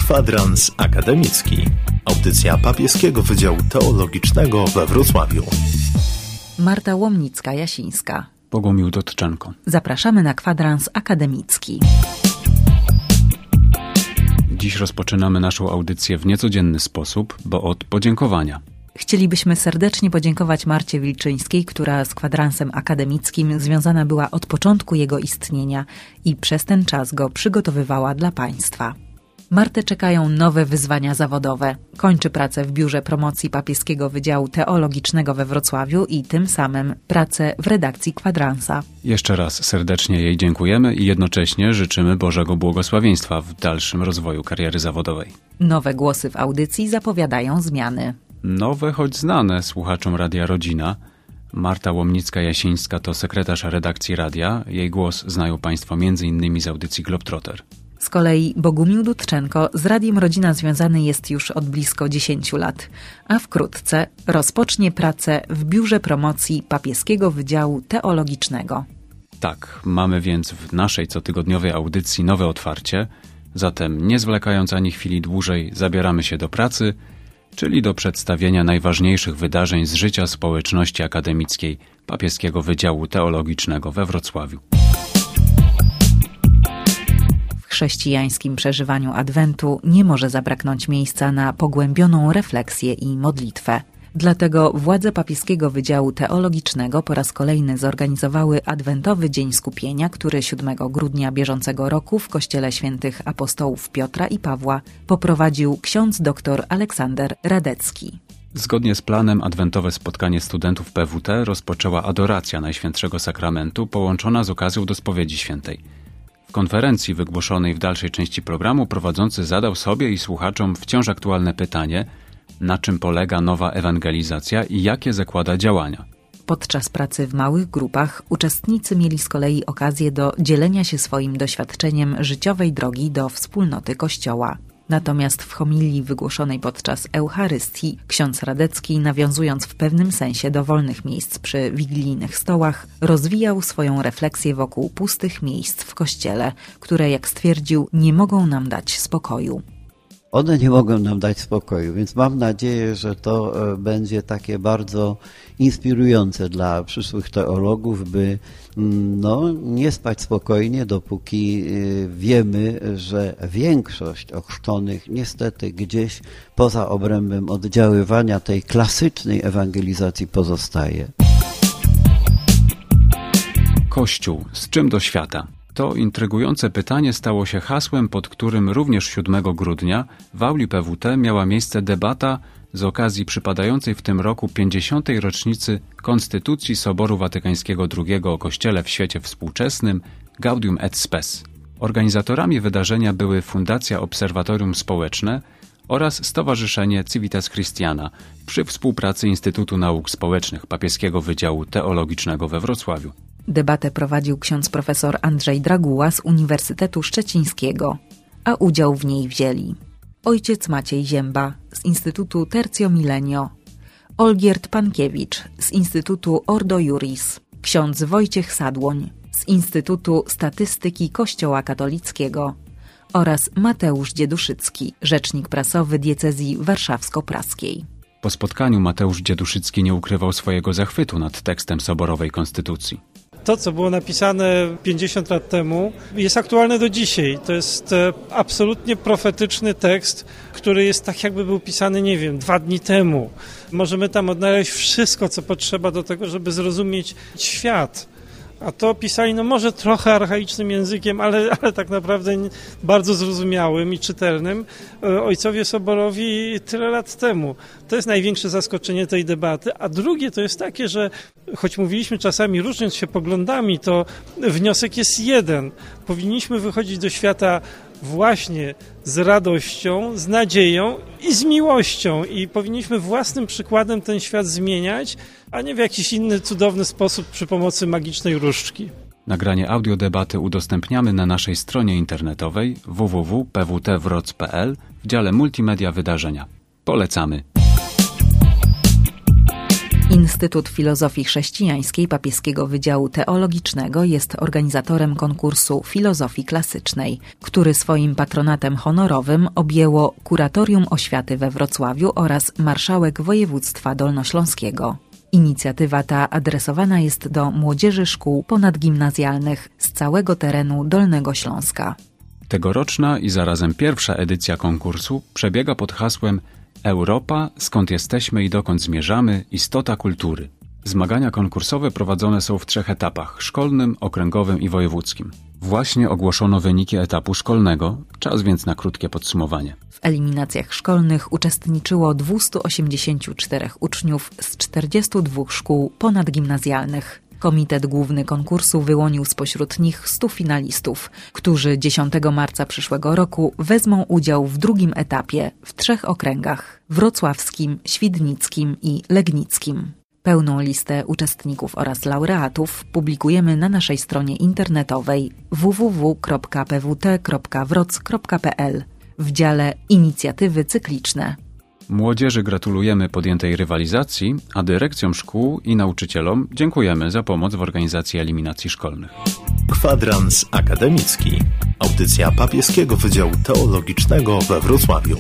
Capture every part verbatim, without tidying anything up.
Kwadrans Akademicki. Audycja Papieskiego Wydziału Teologicznego we Wrocławiu. Marta Łomnicka-Jasińska. Bogumił Dotczenko. Zapraszamy na Kwadrans Akademicki. Dziś rozpoczynamy naszą audycję w niecodzienny sposób, bo od podziękowania. Chcielibyśmy serdecznie podziękować Marcie Wilczyńskiej, która z Kwadransem Akademickim związana była od początku jego istnienia i przez ten czas go przygotowywała dla Państwa. Martę czekają nowe wyzwania zawodowe. Kończy pracę w Biurze Promocji Papieskiego Wydziału Teologicznego we Wrocławiu i tym samym pracę w redakcji Kwadransa. Jeszcze raz serdecznie jej dziękujemy i jednocześnie życzymy Bożego błogosławieństwa w dalszym rozwoju kariery zawodowej. Nowe głosy w audycji zapowiadają zmiany. Nowe, choć znane słuchaczom Radia Rodzina. Marta Łomnicka-Jasińska to sekretarz redakcji radia. Jej głos znają Państwo między innymi z audycji Globetrotter. Z kolei Bogumił Dutczenko z Radiem Rodzina związany jest już od blisko dziesięciu lat, a wkrótce rozpocznie pracę w Biurze Promocji Papieskiego Wydziału Teologicznego. Tak, mamy więc w naszej cotygodniowej audycji nowe otwarcie, zatem nie zwlekając ani chwili dłużej zabieramy się do pracy, czyli do przedstawienia najważniejszych wydarzeń z życia społeczności akademickiej Papieskiego Wydziału Teologicznego we Wrocławiu. W chrześcijańskim przeżywaniu Adwentu nie może zabraknąć miejsca na pogłębioną refleksję i modlitwę. Dlatego władze Papieskiego Wydziału Teologicznego po raz kolejny zorganizowały Adwentowy Dzień Skupienia, który siódmego grudnia bieżącego roku w Kościele Świętych Apostołów Piotra i Pawła poprowadził ksiądz dr Aleksander Radecki. Zgodnie z planem adwentowe spotkanie studentów P W T rozpoczęła adoracja Najświętszego Sakramentu połączona z okazją do spowiedzi świętej. W konferencji wygłoszonej w dalszej części programu prowadzący zadał sobie i słuchaczom wciąż aktualne pytanie, na czym polega nowa ewangelizacja i jakie zakłada działania. Podczas pracy w małych grupach uczestnicy mieli z kolei okazję do dzielenia się swoim doświadczeniem życiowej drogi do wspólnoty Kościoła. Natomiast w homilii wygłoszonej podczas Eucharystii ksiądz Radecki, nawiązując w pewnym sensie do wolnych miejsc przy wigilijnych stołach, rozwijał swoją refleksję wokół pustych miejsc w Kościele, które, jak stwierdził, nie mogą nam dać spokoju. One nie mogą nam dać spokoju, więc mam nadzieję, że to będzie takie bardzo inspirujące dla przyszłych teologów, by no, nie spać spokojnie, dopóki wiemy, że większość ochrzczonych niestety gdzieś poza obrębem oddziaływania tej klasycznej ewangelizacji pozostaje. Kościół, z czym do świata? To intrygujące pytanie stało się hasłem, pod którym również siódmego grudnia w auli P W T miała miejsce debata z okazji przypadającej w tym roku pięćdziesiątej rocznicy Konstytucji Soboru Watykańskiego drugiego o Kościele w świecie współczesnym Gaudium et Spes. Organizatorami wydarzenia były Fundacja Obserwatorium Społeczne oraz Stowarzyszenie Civitas Christiana przy współpracy Instytutu Nauk Społecznych Papieskiego Wydziału Teologicznego we Wrocławiu. Debatę prowadził ksiądz profesor Andrzej Draguła z Uniwersytetu Szczecińskiego, a udział w niej wzięli ojciec Maciej Zięba z Instytutu Tercio Milenio, Olgierd Pankiewicz z Instytutu Ordo Iuris, ksiądz Wojciech Sadłoń z Instytutu Statystyki Kościoła Katolickiego oraz Mateusz Dzieduszycki, rzecznik prasowy diecezji warszawsko-praskiej. Po spotkaniu Mateusz Dzieduszycki nie ukrywał swojego zachwytu nad tekstem soborowej konstytucji. To, co było napisane pięćdziesiąt lat temu, jest aktualne do dzisiaj. To jest absolutnie profetyczny tekst, który jest tak, jakby był pisany, nie wiem, dwa dni temu. Możemy tam odnaleźć wszystko, co potrzeba do tego, żeby zrozumieć świat. A to pisali, no może trochę archaicznym językiem, ale, ale tak naprawdę bardzo zrozumiałym i czytelnym ojcowie soborowi tyle lat temu. To jest największe zaskoczenie tej debaty. A drugie to jest takie, że choć mówiliśmy czasami różniąc się poglądami, to wniosek jest jeden. Powinniśmy wychodzić do świata właśnie z radością, z nadzieją i z miłością. I powinniśmy własnym przykładem ten świat zmieniać, a nie w jakiś inny cudowny sposób przy pomocy magicznej różdżki. Nagranie audiodebaty udostępniamy na naszej stronie internetowej w w w kropka p w t wroc kropka p l w dziale Multimedia Wydarzenia. Polecamy! Instytut Filozofii Chrześcijańskiej Papieskiego Wydziału Teologicznego jest organizatorem konkursu Filozofii Klasycznej, który swoim patronatem honorowym objęło Kuratorium Oświaty we Wrocławiu oraz Marszałek Województwa Dolnośląskiego. Inicjatywa ta adresowana jest do młodzieży szkół ponadgimnazjalnych z całego terenu Dolnego Śląska. Tegoroczna i zarazem pierwsza edycja konkursu przebiega pod hasłem Europa, skąd jesteśmy i dokąd zmierzamy, istota kultury. Zmagania konkursowe prowadzone są w trzech etapach: szkolnym, okręgowym i wojewódzkim. Właśnie ogłoszono wyniki etapu szkolnego, czas więc na krótkie podsumowanie. W eliminacjach szkolnych uczestniczyło dwieście osiemdziesiąt cztery uczniów z czterdziestu dwóch szkół ponadgimnazjalnych. Komitet Główny konkursu wyłonił spośród nich stu finalistów, którzy dziesiątego marca przyszłego roku wezmą udział w drugim etapie w trzech okręgach: wrocławskim, świdnickim i legnickim. Pełną listę uczestników oraz laureatów publikujemy na naszej stronie internetowej w w w kropka p w t kropka wroc kropka p l w dziale Inicjatywy cykliczne. Młodzieży gratulujemy podjętej rywalizacji, a dyrekcjom szkół i nauczycielom dziękujemy za pomoc w organizacji eliminacji szkolnych. Kwadrans akademicki. Audycja Papieskiego Wydziału Teologicznego we Wrocławiu.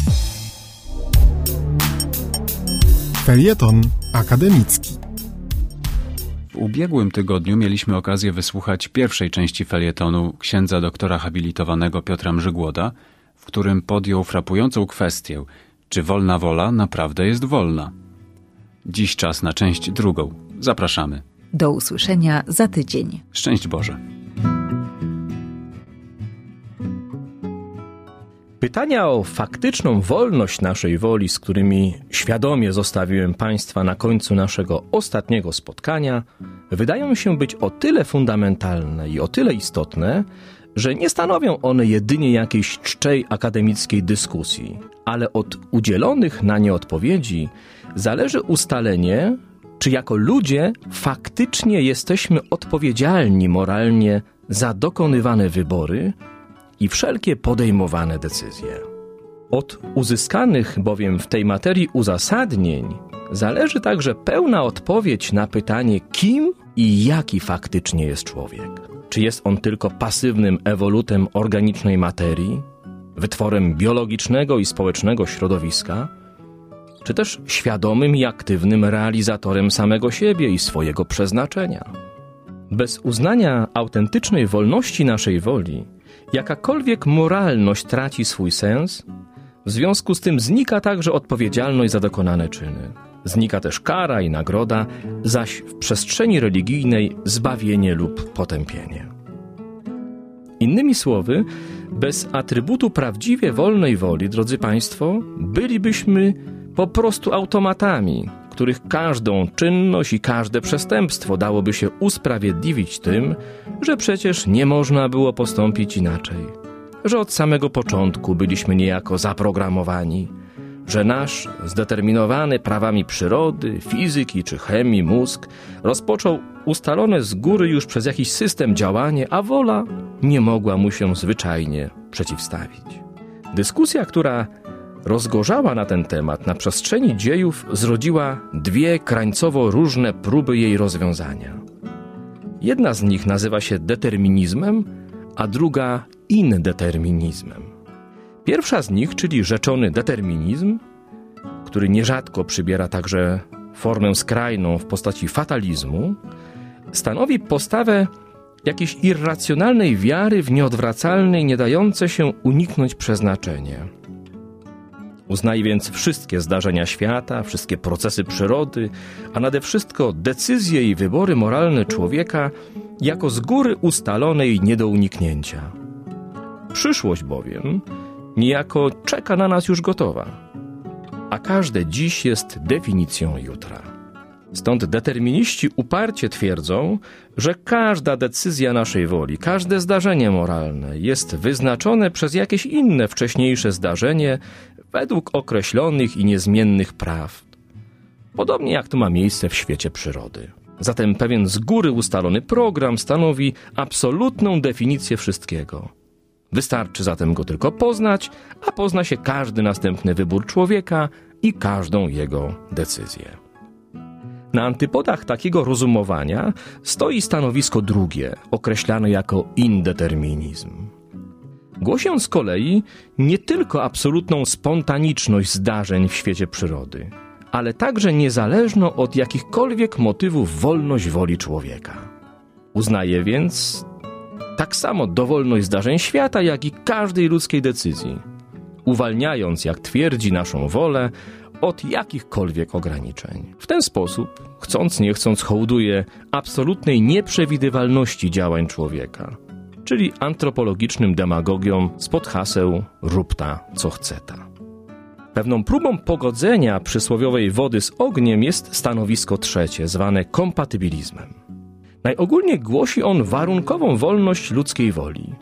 Felieton akademicki. W ubiegłym tygodniu mieliśmy okazję wysłuchać pierwszej części felietonu księdza doktora habilitowanego Piotra Mrzygłoda, w którym podjął frapującą kwestię: czy wolna wola naprawdę jest wolna? Dziś czas na część drugą. Zapraszamy. Do usłyszenia za tydzień. Szczęść Boże. Pytania o faktyczną wolność naszej woli, z którymi świadomie zostawiłem Państwa na końcu naszego ostatniego spotkania, wydają się być o tyle fundamentalne i o tyle istotne, że nie stanowią one jedynie jakiejś czczej akademickiej dyskusji, ale od udzielonych na nie odpowiedzi zależy ustalenie, czy jako ludzie faktycznie jesteśmy odpowiedzialni moralnie za dokonywane wybory i wszelkie podejmowane decyzje. Od uzyskanych bowiem w tej materii uzasadnień zależy także pełna odpowiedź na pytanie, kim i jaki faktycznie jest człowiek. Czy jest on tylko pasywnym ewolutem organicznej materii, wytworem biologicznego i społecznego środowiska, czy też świadomym i aktywnym realizatorem samego siebie i swojego przeznaczenia? Bez uznania autentycznej wolności naszej woli, jakakolwiek moralność traci swój sens, w związku z tym znika także odpowiedzialność za dokonane czyny. Znika też kara i nagroda, zaś w przestrzeni religijnej zbawienie lub potępienie. Innymi słowy, bez atrybutu prawdziwie wolnej woli, drodzy Państwo, bylibyśmy po prostu automatami, których każdą czynność i każde przestępstwo dałoby się usprawiedliwić tym, że przecież nie można było postąpić inaczej, że od samego początku byliśmy niejako zaprogramowani, że nasz zdeterminowany prawami przyrody, fizyki czy chemii mózg rozpoczął ustalone z góry już przez jakiś system działanie, a wola nie mogła mu się zwyczajnie przeciwstawić. Dyskusja, która rozgorzała na ten temat na przestrzeni dziejów, zrodziła dwie krańcowo różne próby jej rozwiązania. Jedna z nich nazywa się determinizmem, a druga indeterminizmem. Pierwsza z nich, czyli rzeczony determinizm, który nierzadko przybiera także formę skrajną w postaci fatalizmu, stanowi postawę jakiejś irracjonalnej wiary w nieodwracalne i nie dające się uniknąć przeznaczenie. Uznaje więc wszystkie zdarzenia świata, wszystkie procesy przyrody, a nade wszystko decyzje i wybory moralne człowieka jako z góry ustalone i nie do uniknięcia. Przyszłość bowiem niejako czeka na nas już gotowa, a każde dziś jest definicją jutra. Stąd determiniści uparcie twierdzą, że każda decyzja naszej woli, każde zdarzenie moralne jest wyznaczone przez jakieś inne wcześniejsze zdarzenie według określonych i niezmiennych praw. Podobnie jak to ma miejsce w świecie przyrody. Zatem pewien z góry ustalony program stanowi absolutną definicję wszystkiego. Wystarczy zatem go tylko poznać, a pozna się każdy następny wybór człowieka i każdą jego decyzję. Na antypodach takiego rozumowania stoi stanowisko drugie, określane jako indeterminizm. Głosi on z kolei nie tylko absolutną spontaniczność zdarzeń w świecie przyrody, ale także niezależną od jakichkolwiek motywów wolność woli człowieka. Uznaje więc tak samo dowolność zdarzeń świata, jak i każdej ludzkiej decyzji, uwalniając, jak twierdzi, naszą wolę od jakichkolwiek ograniczeń. W ten sposób, chcąc nie chcąc, hołduje absolutnej nieprzewidywalności działań człowieka, czyli antropologicznym demagogiom spod haseł rób ta, co chce ta. Pewną próbą pogodzenia przysłowiowej wody z ogniem jest stanowisko trzecie, zwane kompatybilizmem. Najogólniej głosi on warunkową wolność ludzkiej woli.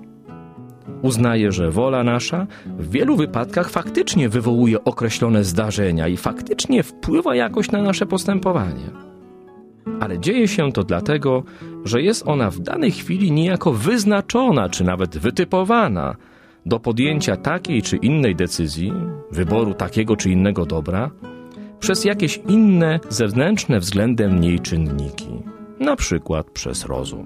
Uznaje, że wola nasza w wielu wypadkach faktycznie wywołuje określone zdarzenia i faktycznie wpływa jakoś na nasze postępowanie. Ale dzieje się to dlatego, że jest ona w danej chwili niejako wyznaczona, czy nawet wytypowana do podjęcia takiej czy innej decyzji, wyboru takiego czy innego dobra, przez jakieś inne zewnętrzne względem niej czynniki, na przykład przez rozum.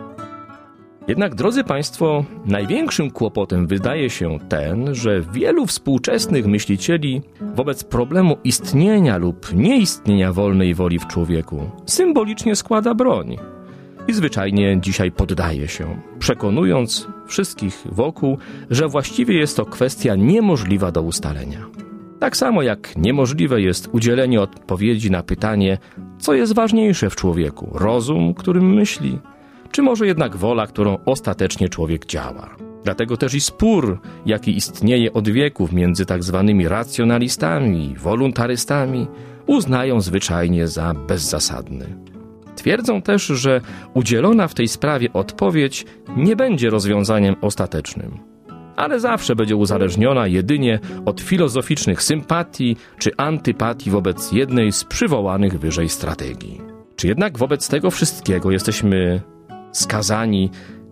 Jednak, drodzy Państwo, największym kłopotem wydaje się ten, że wielu współczesnych myślicieli wobec problemu istnienia lub nieistnienia wolnej woli w człowieku symbolicznie składa broń i zwyczajnie dzisiaj poddaje się, przekonując wszystkich wokół, że właściwie jest to kwestia niemożliwa do ustalenia. Tak samo jak niemożliwe jest udzielenie odpowiedzi na pytanie, co jest ważniejsze w człowieku, rozum, którym myśli, czy może jednak wola, którą ostatecznie człowiek działa. Dlatego też i spór, jaki istnieje od wieków między tak zwanymi racjonalistami i woluntarystami, uznają zwyczajnie za bezzasadny. Twierdzą też, że udzielona w tej sprawie odpowiedź nie będzie rozwiązaniem ostatecznym, ale zawsze będzie uzależniona jedynie od filozoficznych sympatii czy antypatii wobec jednej z przywołanych wyżej strategii. Czy jednak wobec tego wszystkiego jesteśmy skazani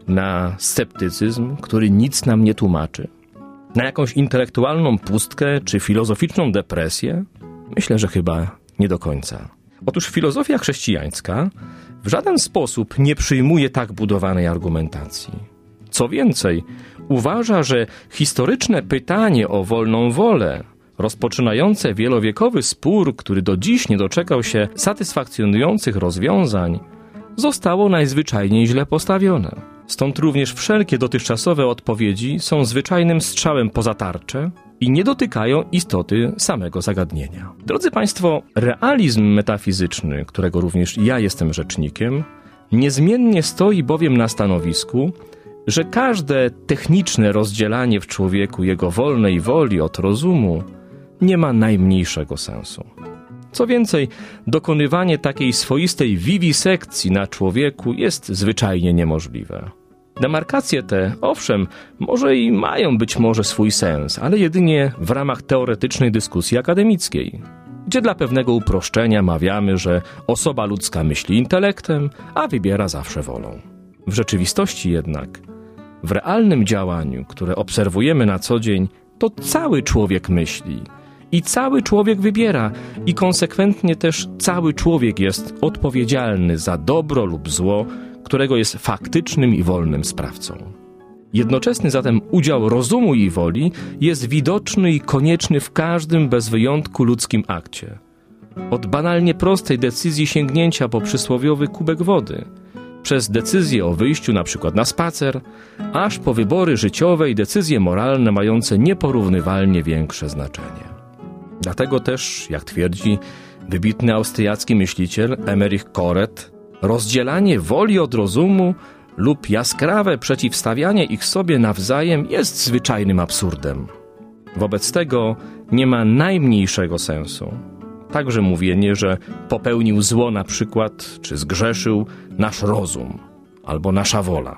na sceptycyzm, który nic nam nie tłumaczy? Na jakąś intelektualną pustkę czy filozoficzną depresję? Myślę, że chyba nie do końca. Otóż filozofia chrześcijańska w żaden sposób nie przyjmuje tak budowanej argumentacji. Co więcej, uważa, że historyczne pytanie o wolną wolę, rozpoczynające wielowiekowy spór, który do dziś nie doczekał się satysfakcjonujących rozwiązań, zostało najzwyczajniej źle postawione. Stąd również wszelkie dotychczasowe odpowiedzi są zwyczajnym strzałem poza tarczę i nie dotykają istoty samego zagadnienia. Drodzy Państwo, realizm metafizyczny, którego również ja jestem rzecznikiem, niezmiennie stoi bowiem na stanowisku, że każde techniczne rozdzielanie w człowieku jego wolnej woli od rozumu nie ma najmniejszego sensu. Co więcej, dokonywanie takiej swoistej wiwisekcji na człowieku jest zwyczajnie niemożliwe. Demarkacje te, owszem, może i mają być może swój sens, ale jedynie w ramach teoretycznej dyskusji akademickiej, gdzie dla pewnego uproszczenia mawiamy, że osoba ludzka myśli intelektem, a wybiera zawsze wolą. W rzeczywistości jednak, w realnym działaniu, które obserwujemy na co dzień, to cały człowiek myśli i cały człowiek wybiera i konsekwentnie też cały człowiek jest odpowiedzialny za dobro lub zło, którego jest faktycznym i wolnym sprawcą. Jednoczesny zatem udział rozumu i woli jest widoczny i konieczny w każdym bez wyjątku ludzkim akcie. Od banalnie prostej decyzji sięgnięcia po przysłowiowy kubek wody, przez decyzję o wyjściu na przykład na spacer, aż po wybory życiowe i decyzje moralne mające nieporównywalnie większe znaczenie. Dlatego też, jak twierdzi wybitny austriacki myśliciel Emmerich Koret, rozdzielanie woli od rozumu lub jaskrawe przeciwstawianie ich sobie nawzajem jest zwyczajnym absurdem. Wobec tego nie ma najmniejszego sensu. Także mówienie, że popełnił zło na przykład, czy zgrzeszył nasz rozum albo nasza wola.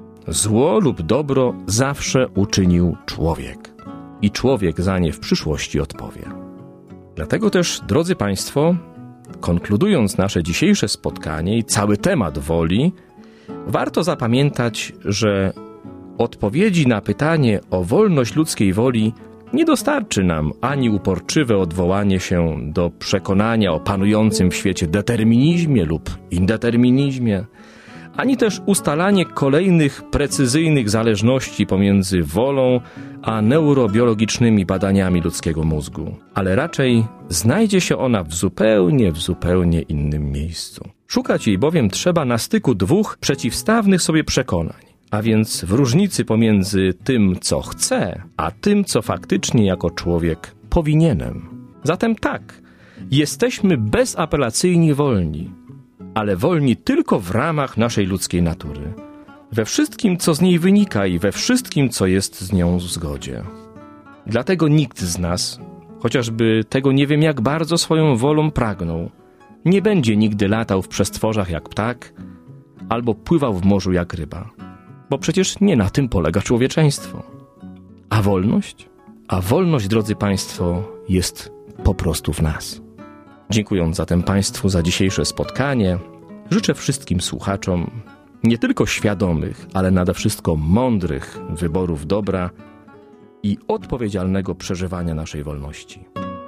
Zło lub dobro zawsze uczynił człowiek i człowiek za nie w przyszłości odpowie. Dlatego też, drodzy Państwo, konkludując nasze dzisiejsze spotkanie i cały temat woli, warto zapamiętać, że odpowiedzi na pytanie o wolność ludzkiej woli Nie dostarczy nam ani uporczywe odwołanie się do przekonania o panującym w świecie determinizmie lub indeterminizmie, ani też ustalanie kolejnych precyzyjnych zależności pomiędzy wolą a neurobiologicznymi badaniami ludzkiego mózgu, ale raczej znajdzie się ona w zupełnie, w zupełnie innym miejscu. Szukać jej bowiem trzeba na styku dwóch przeciwstawnych sobie przekonań, a więc w różnicy pomiędzy tym, co chcę, a tym, co faktycznie jako człowiek powinienem. Zatem tak, jesteśmy bezapelacyjnie wolni, ale wolni tylko w ramach naszej ludzkiej natury. We wszystkim, co z niej wynika i we wszystkim, co jest z nią w zgodzie. Dlatego nikt z nas, chociażby tego nie wiem jak bardzo swoją wolą pragnął, nie będzie nigdy latał w przestworzach jak ptak albo pływał w morzu jak ryba. Bo przecież nie na tym polega człowieczeństwo. A wolność? A wolność, drodzy Państwo, jest po prostu w nas. Dziękując zatem Państwu za dzisiejsze spotkanie, życzę wszystkim słuchaczom nie tylko świadomych, ale nade wszystko mądrych wyborów dobra i odpowiedzialnego przeżywania naszej wolności.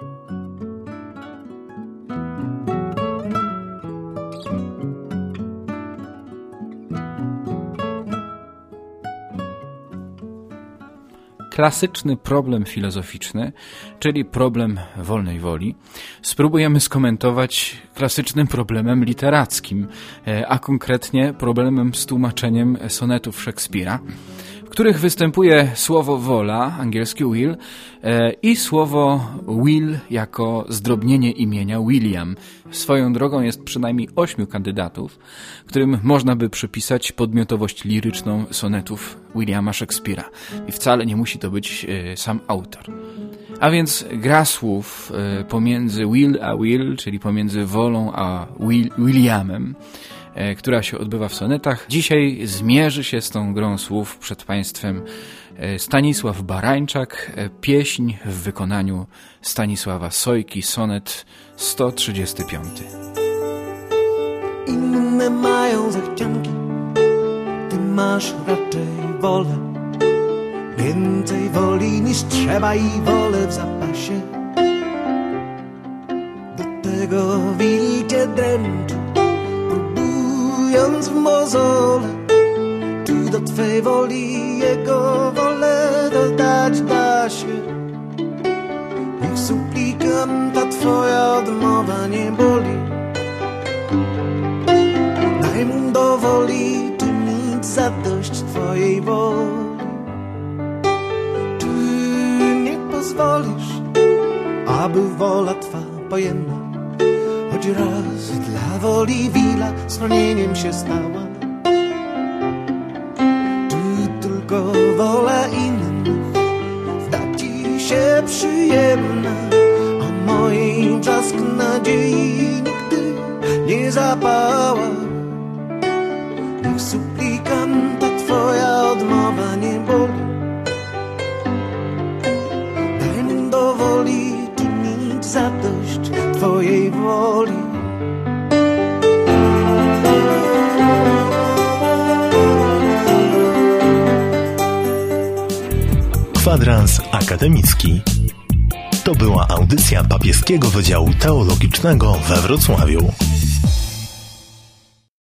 Klasyczny problem filozoficzny, czyli problem wolnej woli, spróbujemy skomentować klasycznym problemem literackim, a konkretnie problemem z tłumaczeniem sonetów Szekspira, w których występuje słowo wola, angielskie will, i słowo will jako zdrobnienie imienia William. Swoją drogą jest przynajmniej ośmiu kandydatów, którym można by przypisać podmiotowość liryczną sonetów Williama Szekspira. I wcale nie musi to być sam autor. A więc gra słów pomiędzy will a will, czyli pomiędzy wolą a Will, Williamem, która się odbywa w sonetach. Dzisiaj zmierzy się z tą grą słów przed Państwem Stanisław Barańczak, pieśń w wykonaniu Stanisława Sojki, sonet sto trzydziesty piąty. Inne mają zachcianki, ty masz raczej wolę. Więcej woli niż trzeba i wolę w zapasie. Do tego wilcie dręczy, próbując w mozole. Czy do twej woli jego wolę dodać da się? Niech suplikanta twoja odmowa nie boli. Daj mu do woli czynić zadość twojej woli. Czy nie pozwolisz, aby wola twa pojemna choć raz dla woli wila schronieniem się stała? Czy tylko wola innych zda ci się przyjemna, a mojej brzask nadziei nigdy nie zapała? Niech suplikanta twoja odmowa nie boli. Daj mu do woli czynić zadość twojej woli. Kwadrans akademicki. To była audycja Papieskiego Wydziału Teologicznego we Wrocławiu.